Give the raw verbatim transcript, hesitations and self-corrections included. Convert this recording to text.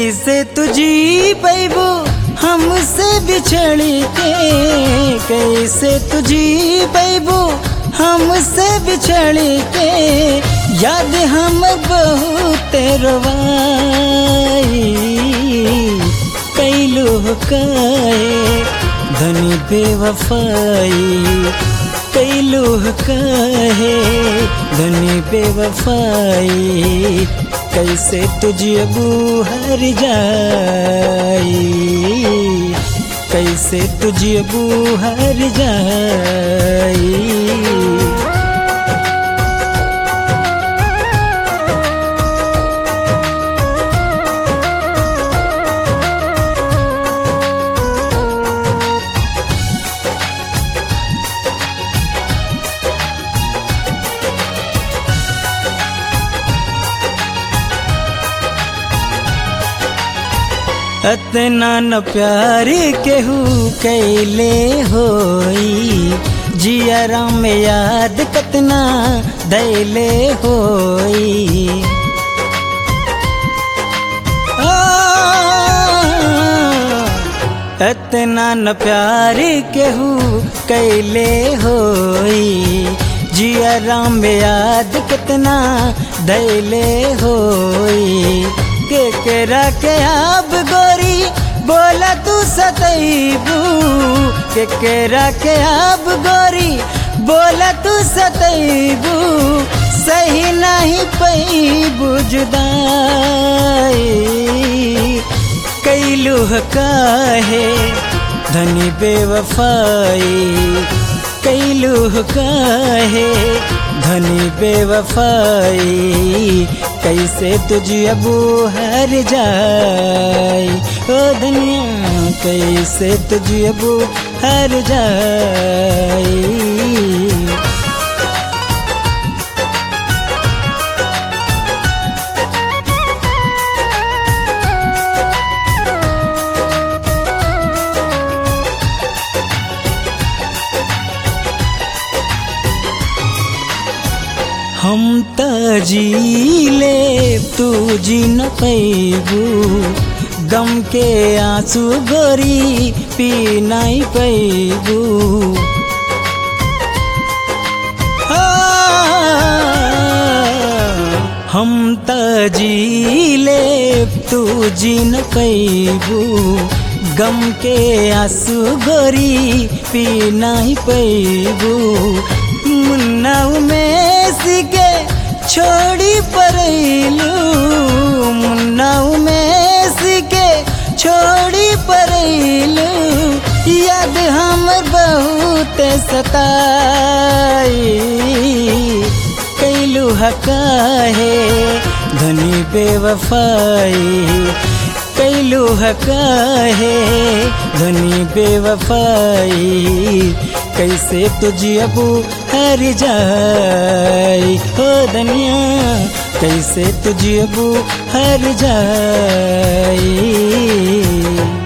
कैसे तुझी पैबू हमसे बिछड़ के, कैसे तुझी पैबू हमसे बिछड़ के, याद हम बहुत रोवाई कैलू काहे धनी बेवफाई, कैलू काहे धनी बेवफाई, कैसे तुझबू हर जाई, कैसे तुझबू हर जाई। अतना न प्यार केहू कैले होई, जियरा में याद कतना दैले होई। अतना न प्यार केहू कैले होई, जियरा में याद कतना दैले होई। के केरा के अब गोरी बोला तू सतैबू, के केरा के अब गोरी बोला तू सतैबू, सही नहीं पैबू जुदाई कैलू काहे धनी बेवफाई, कैलू काहे धनी बेवफाई, कैसे तुझबू हर जाई ओ दुनिया, कैसे तुझबू हर जाई। हम त जीले तू जी न पैबू, गम के आंसू गोरी पी नहीं पैबू। हम त जीले तू जी न पैबू, गम के आंसू गोरी पी नहीं पैबू। मुन्ना उमेश के छोड़ी परैलू, मुन्ना उमेश के छोड़ी परैलू, याद हमर बहुत सताई कैलू काहे धनी बेवफाई, कैलू काहे धनी बेवफाई, कैसे तुझबू हर जाई हो दुनिया, कैसे तुझबू हर जाई।